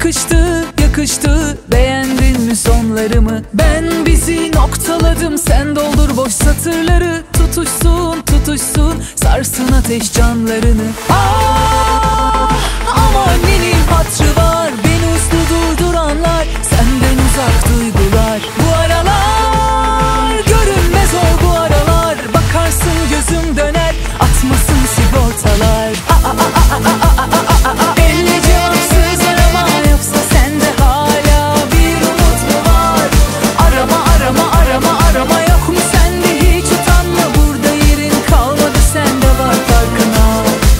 yakıştı, yakıştı. Beğendin mi sonlarımı? Ben bizi noktaladım, sen doldur boş satırları. Tutuşsun, tutuşsun, sarsın ateş canlarını. Ama annenin hatrı var, beni uslu durduranlar. Senden uzak duygular. Bu aralar görünmez ol, bu aralar. Bakarsın gözüm döner, atmasın sigortalar. Elle cevapsız arama, yoksa sende hala bir umut mu var? Arama, arama, arama, arama, yok mu sende hiç utanma? Burada yerin kalmadı, sende var farkına.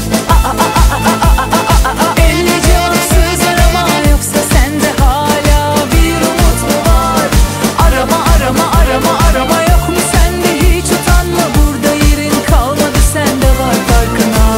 Elle cevapsız arama, yoksa sende hala bir umut mu var? Arama, arama, arama, arama, yok mu sende hiç utanma? Burada yerin kalmadı, sende var farkına.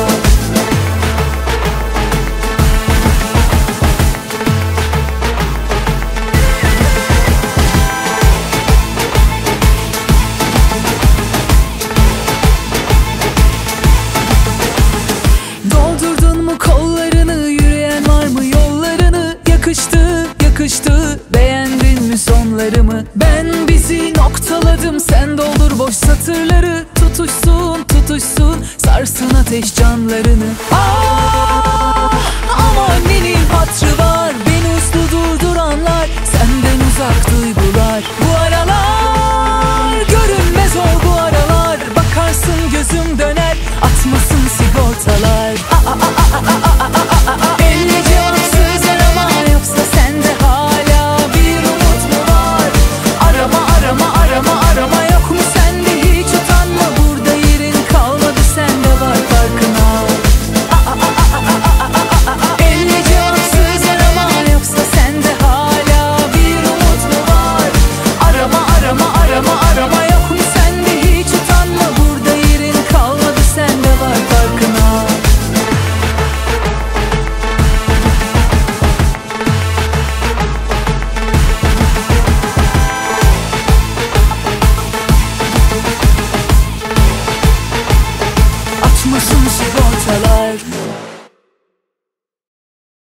Doldurdun mu kollarını, yürüyen var mı yollarını? Yakıştı, yakıştı, beğendin mi sonlarımı? Ben bizi noktaladım, sen doldur boş satırları. Tutuşsun, tutuşsun, sarsın ateş canlarını. Ama annenin hatrı var, beni uslu durduranlar. Senden uzak duygular. Bu aralar görünmez ol, bu aralar. Bakarsın gözüm döner, atmasın sigortalar.